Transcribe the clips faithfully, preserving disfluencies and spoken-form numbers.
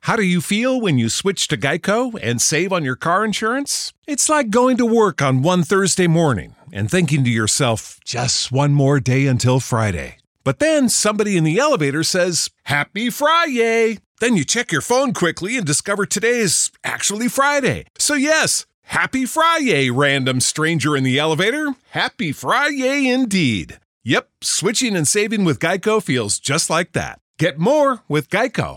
How do you feel when you switch to Geico and save on your car insurance? It's like going to work on one Thursday morning and thinking to yourself, just one more day until Friday. But then somebody in the elevator says, Happy Friday! Then you check your phone quickly and discover today is actually Friday. So yes, Happy Friday, random stranger in the elevator. Happy Friday indeed. Yep, switching and saving with Geico feels just like that. Get more with Geico.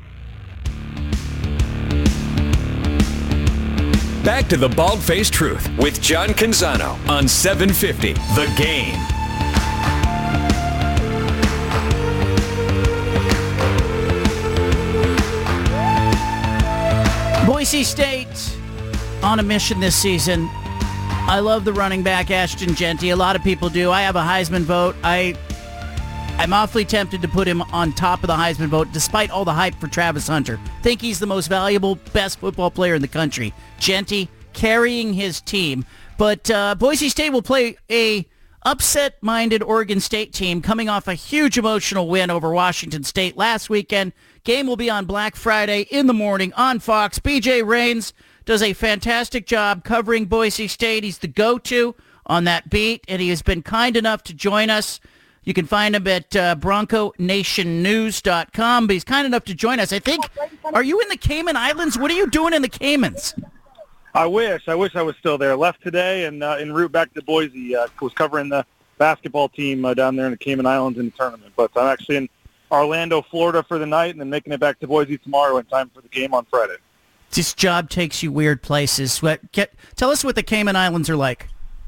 Back to the Bald-Faced Truth with John Canzano on seven fifty The Game. Boise State on a mission this season. I love the running back, Ashton Jeanty. A lot of people do. I have a Heisman vote. I, I'm awfully tempted to put him on top of the Heisman vote, despite all the hype for Travis Hunter. Think he's the most valuable, best football player in the country. Jeanty carrying his team. But uh, Boise State will play a upset-minded Oregon State team coming off a huge emotional win over Washington State last weekend. Game will be on Black Friday in the morning on Fox. B J Rains does a fantastic job covering Boise State. He's the go-to on that beat, and he has been kind enough to join us. You can find him at uh, Bronco Nation News dot com, but he's kind enough to join us. I think, are you in the Cayman Islands? What are you doing in the Caymans? I wish. I wish I was still there. Left today and uh, en route back to Boise. Uh, was covering the basketball team uh, down there in the Cayman Islands in the tournament. But I'm actually in Orlando, Florida for the night, and then making it back to Boise tomorrow in time for the game on Friday. This job takes you weird places. What? Get, tell us what the Cayman Islands are like.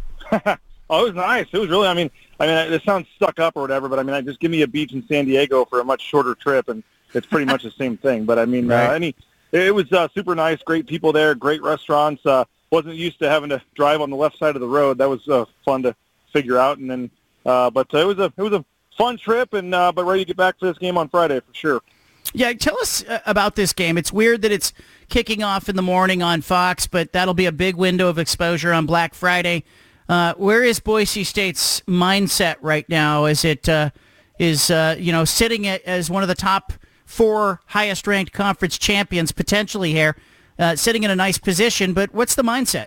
Oh, it was nice. It was really, I mean, I mean, this sounds stuck up or whatever, but I mean, I just give me a beach in San Diego for a much shorter trip, and it's pretty much the same thing. But I mean, right. uh, any, it was uh, super nice, great people there, great restaurants. Uh, wasn't used to having to drive on the left side of the road. That was uh, fun to figure out, and then, uh, but uh, it was a, it was a fun trip, and uh, but ready to get back for this game on Friday for sure. Yeah, tell us uh, about this game. It's weird that it's kicking off in the morning on Fox, but that'll be a big window of exposure on Black Friday. Uh, where is Boise State's mindset right now? Is it uh, is uh, you know sitting at, as one of the top four highest ranked conference champions potentially here, uh, sitting in a nice position? But what's the mindset?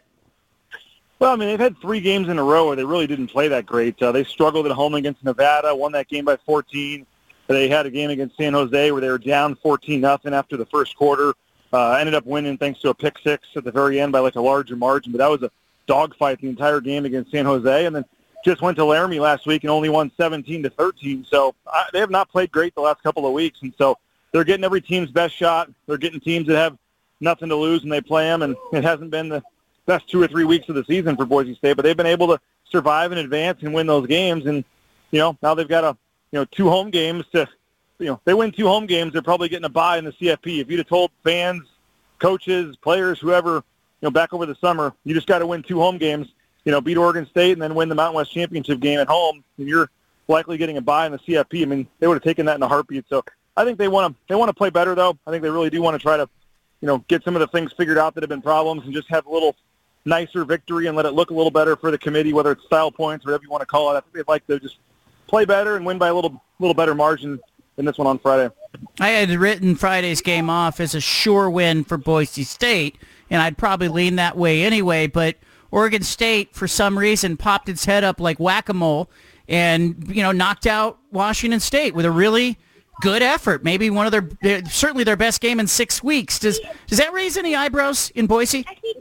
Well, I mean, they've had three games in a row where they really didn't play that great. Uh, they struggled at home against Nevada, won that game by fourteen. They had a game against San Jose where they were down fourteen nothing after the first quarter. Uh, ended up winning thanks to a pick six at the very end by like a larger margin, but that was a dogfight the entire game against San Jose, and then just went to Laramie last week and only won seventeen to thirteen. So uh, they have not played great the last couple of weeks, and so they're getting every team's best shot. They're getting teams that have nothing to lose when they play them, and it hasn't been the best two or three weeks of the season for Boise State, but they've been able to survive and advance and win those games, and you know now they've got a you know two home games to you know they win two home games, they're probably getting a bye in the C F P. If you'd have told fans, coaches, players, whoever, you know, back over the summer, you just got to win two home games, you know, beat Oregon State and then win the Mountain West Championship game at home, and you're likely getting a bye in the C F P. I mean, they would have taken that in a heartbeat. So I think they want to they want to play better, though. I think they really do want to try to, you know, get some of the things figured out that have been problems and just have a little nicer victory and let it look a little better for the committee, whether it's style points or whatever you want to call it. I think they'd like to just play better and win by a little little better margin than this one on Friday. I had written Friday's game off as a sure win for Boise State, and I'd probably lean that way anyway, but Oregon State, for some reason, popped its head up like whack-a-mole and, you know, knocked out Washington State with a really good effort. Maybe one of their, certainly their best game in six weeks. Does does that raise any eyebrows in Boise?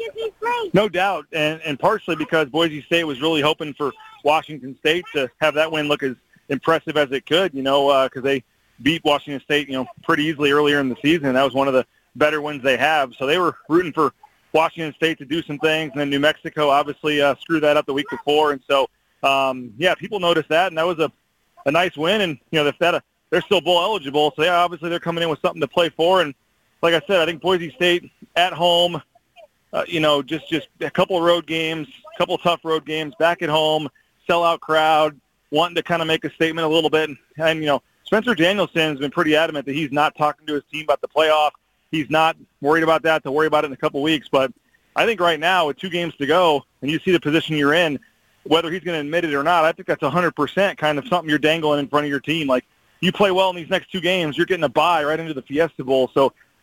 No doubt, and, and partially because Boise State was really hoping for Washington State to have that win look as impressive as it could, you know, because uh, they beat Washington State, you know, pretty easily earlier in the season, and that was one of the better wins they have. So they were rooting for Washington State to do some things, and then New Mexico obviously uh, screwed that up the week before. And so, um, yeah, people noticed that, and that was a, a nice win. And, you know, if that, uh, they're still bowl eligible, so, yeah, obviously they're coming in with something to play for. And like I said, I think Boise State at home, uh, you know, just, just a couple of road games, a couple of tough road games, back at home, sellout crowd, wanting to kind of make a statement a little bit. And, and you know, Spencer Danielson has been pretty adamant that he's not talking to his team about the playoff. He's not worried about that. They'll worry about it in a couple weeks. But I think right now, with two games to go, and you see the position you're in, whether he's going to admit it or not, I think that's one hundred percent kind of something you're dangling in front of your team. Like, you play well in these next two games, you're getting a bye right into the Fiesta Bowl. So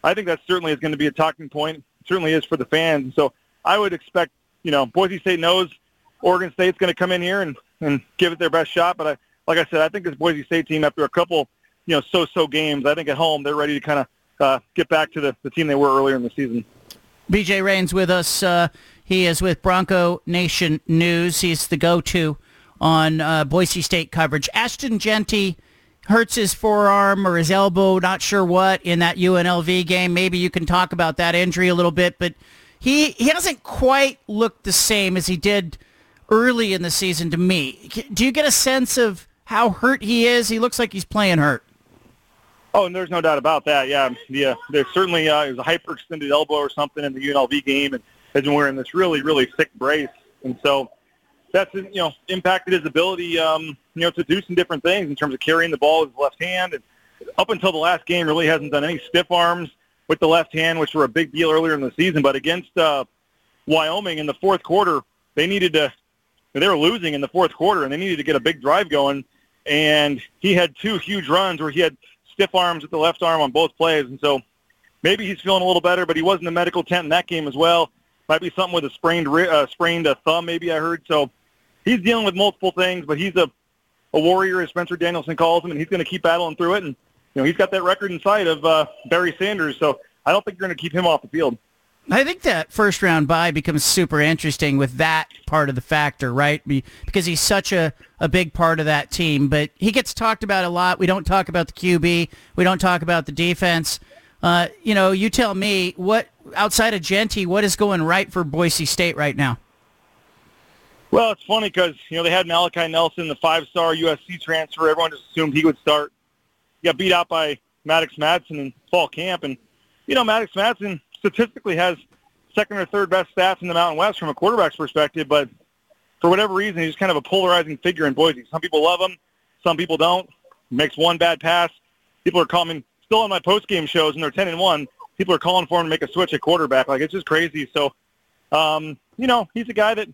I think that certainly is going to be a talking point. It certainly is for the fans. So I would expect, you know, Boise State knows Oregon State's going to come in here and, and give it their best shot. But I, like I said, I think this Boise State team, after a couple, you know, so-so games, I think at home they're ready to kind of uh, get back to the, the team they were earlier in the season. B J Rain's with us. Uh, he is with Bronco Nation News. He's the go-to on uh, Boise State coverage. Ashton Jeanty hurts his forearm or his elbow, not sure what, in that U N L V game. Maybe you can talk about that injury a little bit, but he, he hasn't quite looked the same as he did early in the season to me. Do you get a sense of how hurt he is? He looks like he's playing hurt. Oh, and there's no doubt about that. Yeah, yeah. There's certainly uh, it was a hyperextended elbow or something in the U N L V game, and has been wearing this really, really thick brace, and so that's, you know, impacted his ability, um, you know, to do some different things in terms of carrying the ball with his left hand. And up until the last game, really hasn't done any stiff arms with the left hand, which were a big deal earlier in the season. But against uh, Wyoming in the fourth quarter, they needed to. They were losing in the fourth quarter, and they needed to get a big drive going. And he had two huge runs where he had stiff arms with the left arm on both plays. And so maybe he's feeling a little better, but he was in the medical tent in that game as well. Might be something with a sprained uh, sprained uh, thumb, maybe I heard. So he's dealing with multiple things, but he's a, a warrior, as Spencer Danielson calls him, and he's going to keep battling through it. And, you know, he's got that record in sight of uh, Barry Sanders, so I don't think you're going to keep him off the field. I think that first-round bye becomes super interesting with that part of the factor, right? Because he's such a, a big part of that team. But he gets talked about a lot. We don't talk about the Q B. We don't talk about the defense. Uh, you know, you tell me, what outside of Jeanty, what is going right for Boise State right now? Well, it's funny because, you know, they had Malachi Nelson, the five-star U S C transfer. Everyone just assumed he would start. He got beat out by Maddox Madsen in fall camp. And, you know, Maddox Madsen statistically has second or third best stats in the Mountain West from a quarterback's perspective, but for whatever reason, he's kind of a polarizing figure in Boise. Some people love him. Some people don't. He makes one bad pass. People are calling, still on my post-game shows, and they're ten and one. People are calling for him to make a switch at quarterback. Like, it's just crazy. So, um, you know, he's a guy that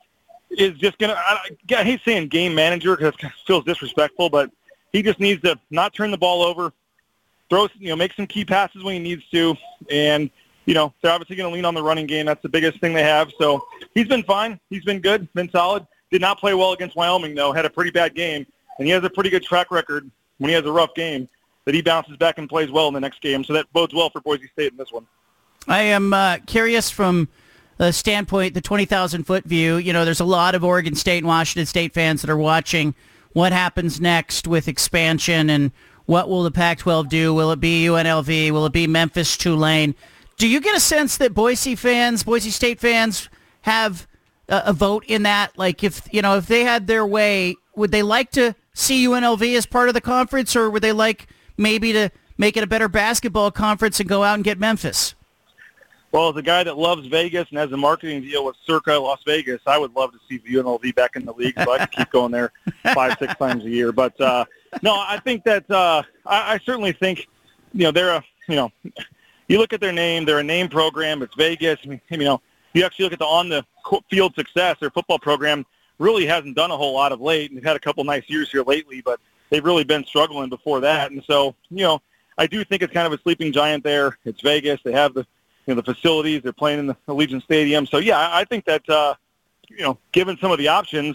is just going to, I hate saying game manager because it feels disrespectful, but he just needs to not turn the ball over, throw, you know, make some key passes when he needs to, and, you know, they're obviously going to lean on the running game. That's the biggest thing they have. So he's been fine. He's been good, been solid. Did not play well against Wyoming, though. Had a pretty bad game. And he has a pretty good track record when he has a rough game that he bounces back and plays well in the next game. So that bodes well for Boise State in this one. I am uh, curious from the standpoint, the twenty thousand foot view. You know, there's a lot of Oregon State and Washington State fans that are watching what happens next with expansion and what will the Pac twelve do. Will it be U N L V? Will it be Memphis, Tulane? Do you get a sense that Boise fans, Boise State fans, have a, a vote in that? Like, if you know, if they had their way, would they like to see U N L V as part of the conference, or would they like maybe to make it a better basketball conference and go out and get Memphis? Well, as a guy that loves Vegas and has a marketing deal with Circa Las Vegas, I would love to see U N L V back in the league so I could keep going there five, six times a year. But, uh, no, I think that uh, I, I certainly think, you know, they're a, you know, you look at their name, they're a name program. It's Vegas. I mean, you know, you actually look at the on-the-field success. Their football program really hasn't done a whole lot of late. And they've had a couple nice years here lately, but they've really been struggling before that. And so, you know, I do think it's kind of a sleeping giant there. It's Vegas. They have the, you know, the facilities. They're playing in the Allegiant Stadium. So, yeah, I think that, uh, you know, given some of the options,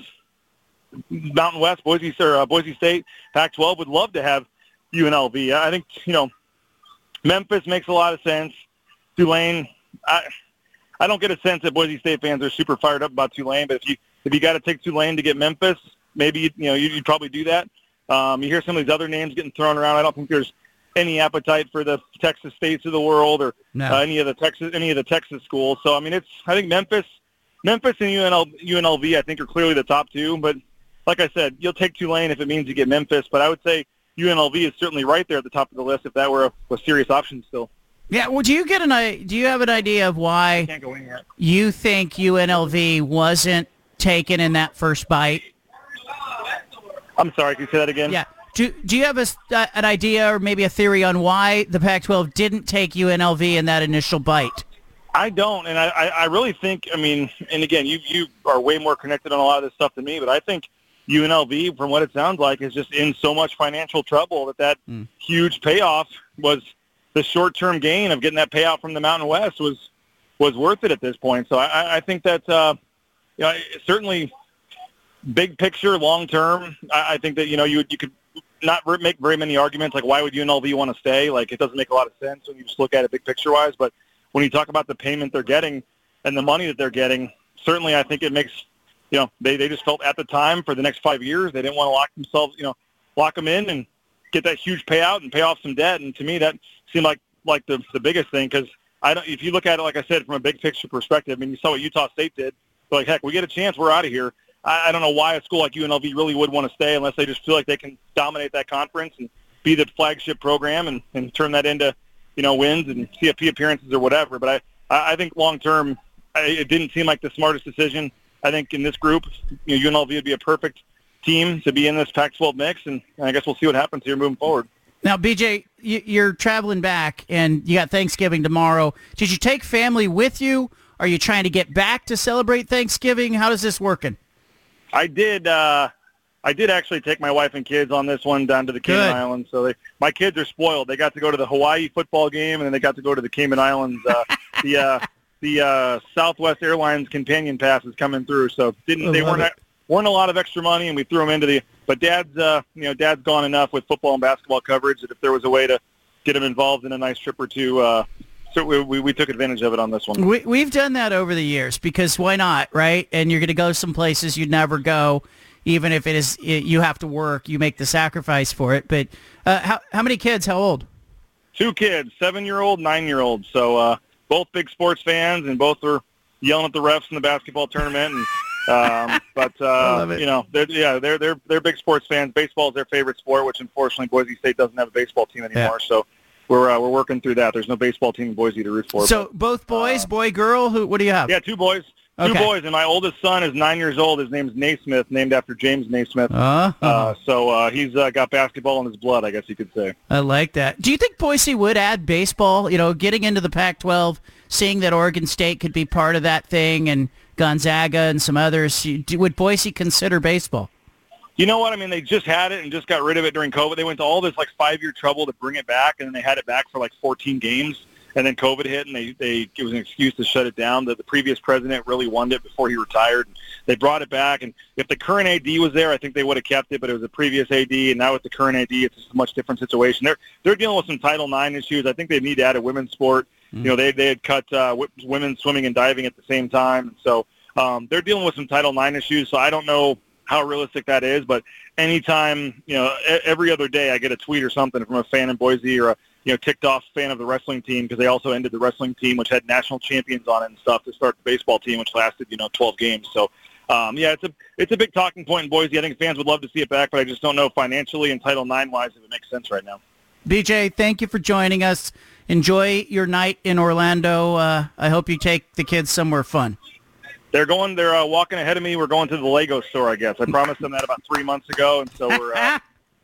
Mountain West, Boise, or, uh, Boise State, Pac twelve would love to have U N L V. I think, you know, Memphis makes a lot of sense. Tulane, I I don't get a sense that Boise State fans are super fired up about Tulane, but if you if you got to take Tulane to get Memphis, maybe you know you, you'd probably do that. Um, you hear some of these other names getting thrown around. I don't think there's any appetite for the Texas States of the world or no. uh, any of the Texas any of the Texas schools. So I mean, it's I think Memphis, Memphis and U N L, U N L V I think are clearly the top two. But like I said, you'll take Tulane if it means you get Memphis. But I would say U N L V is certainly right there at the top of the list if that were a, a serious option still. Yeah, well, do you get an i- do you have an idea of why Can't go in yet. you think U N L V wasn't taken in that first bite? I'm sorry, can you say that again? Yeah. Do do you have a, uh, an idea or maybe a theory on why the Pac twelve didn't take U N L V in that initial bite? I don't, and I, I really think, I mean, and again, you you are way more connected on a lot of this stuff than me, but I think U N L V, from what it sounds like, is just in so much financial trouble that that mm. huge payoff was the short-term gain of getting that payout from the Mountain West was was worth it at this point. So I, I think that uh, you know, certainly big picture, long-term, I, I think that, you know, you you could not make very many arguments like why would U N L V want to stay? Like, it doesn't make a lot of sense when you just look at it big picture-wise. But when you talk about the payment they're getting and the money that they're getting, certainly I think it makes, you know, they, they just felt at the time for the next five years they didn't want to lock themselves, you know, lock them in and get that huge payout and pay off some debt. And to me, that seemed like like the the biggest thing, because I don't. If you look at it, like I said, from a big picture perspective, I mean, you saw what Utah State did. They're like, heck, we get a chance, we're out of here. I, I don't know why a school like U N L V really would want to stay unless they just feel like they can dominate that conference and be the flagship program and, and turn that into, you know, wins and C F P appearances or whatever. But I I think long term, it didn't seem like the smartest decision. I think in this group, you know, U N L V would be a perfect team to be in this Pac twelve mix, and I guess we'll see what happens here moving forward. Now, B J, you're traveling back, and you got Thanksgiving tomorrow. Did you take family with you? Are you trying to get back to celebrate Thanksgiving? How is this working? I did. Uh, I did actually take my wife and kids on this one down to the Cayman Good. Islands. So they, my kids are spoiled. They got to go to the Hawaii football game, and then they got to go to the Cayman Islands. Uh, the uh, the uh, Southwest Airlines companion pass is coming through, so didn't I they love weren't it. weren't a lot of extra money, and we threw them into the. But Dad's, uh, you know, Dad's gone enough with football and basketball coverage that if there was a way to get him involved in a nice trip or two, uh, so we, we we took advantage of it on this one. We, we've done that over the years because why not, right? And you're going to go some places you'd never go, even if it is you have to work. You make the sacrifice for it. But uh, how how many kids? How old? Two kids, seven-year-old, nine-year-old. So uh, both big sports fans, and both are yelling at the refs in the basketball tournament. And, um, but uh, you know, they're, yeah, they're they're they're big sports fans. Baseball is their favorite sport, which unfortunately Boise State doesn't have a baseball team anymore. Yeah. So we're uh, we're working through that. There's no baseball team in Boise to root for. So but, both boys, uh, boy, girl. Who? What do you have? Yeah, two boys. Two Okay. boys, and my oldest son is nine years old. His name's Naismith, named after James Naismith. Uh, Uh, so uh, he's uh, got basketball in his blood, I guess you could say. I like that. Do you think Boise would add baseball? You know, getting into the Pac twelve, seeing that Oregon State could be part of that thing, and Gonzaga and some others. You- do- Would Boise consider baseball? You know what? I mean, they just had it and just got rid of it during COVID. They went to all this like five-year trouble to bring it back, and then they had it back for like fourteen games. And then COVID hit, and they, they it was an excuse to shut it down. The, the previous president really wanted it before he retired. They brought it back, and if the current A D was there, I think they would have kept it, but it was a previous A D, and now with the current A D, it's just a much different situation. They're they're dealing with some Title nine issues. I think they need to add a women's sport. Mm-hmm. You know, they they had cut uh, w- women swimming and diving at the same time, and so um, they're dealing with some Title nine issues. So I don't know how realistic that is, but anytime, you know, every other day I get a tweet or something from a fan in Boise or a you know, ticked off fan of the wrestling team because they also ended the wrestling team, which had national champions on it and stuff, to start the baseball team, which lasted, you know, twelve games. So, um, yeah, it's a it's a big talking point in Boise. I think fans would love to see it back, but I just don't know financially and Title nine wise if it makes sense right now. B J, thank you for joining us. Enjoy your night in Orlando. Uh, I hope you take the kids somewhere fun. They're going. They're uh, walking ahead of me. We're going to the Lego store, I guess. I promised them that about three months ago, and so we're. Uh,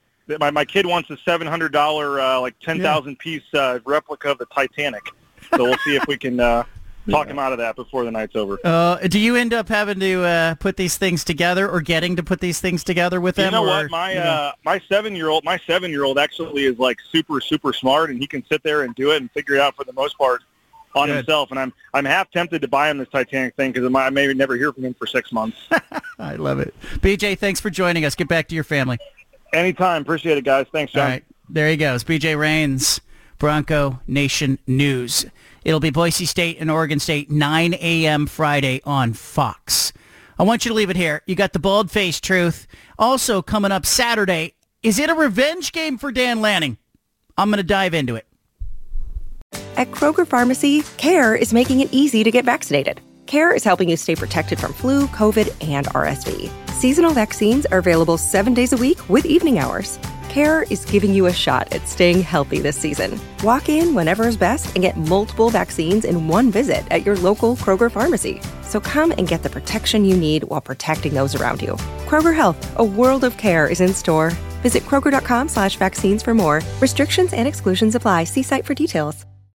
My my kid wants a seven hundred dollar uh, like ten thousand yeah. piece uh, replica of the Titanic, so we'll see if we can uh, talk yeah. him out of that before the night's over. Uh, do you end up having to uh, put these things together, or getting to put these things together with them? You know or, what, my you know? uh, my seven year old my seven year old actually is like super super smart, and he can sit there and do it and figure it out for the most part on Good. himself. And I'm I'm half tempted to buy him this Titanic thing because I may never hear from him for six months. I love it. B J, thanks for joining us. Get back to your family. Anytime. Appreciate it, guys. Thanks, John. All right. There he goes. B J Rains, Bronco Nation News. It'll be Boise State and Oregon State, nine a.m. Friday on Fox. I want you to leave it here. You got the bald-faced truth. Also coming up Saturday, is it a revenge game for Dan Lanning? I'm going to dive into it. At Kroger Pharmacy, CARE is making it easy to get vaccinated. CARE is helping you stay protected from flu, COVID, and R S V. Seasonal vaccines are available seven days a week with evening hours. CARE is giving you a shot at staying healthy this season. Walk in whenever is best and get multiple vaccines in one visit at your local Kroger Pharmacy. So come and get the protection you need while protecting those around you. Kroger Health, a world of care is in store. Visit Kroger.com slash vaccines for more. Restrictions and exclusions apply. See site for details.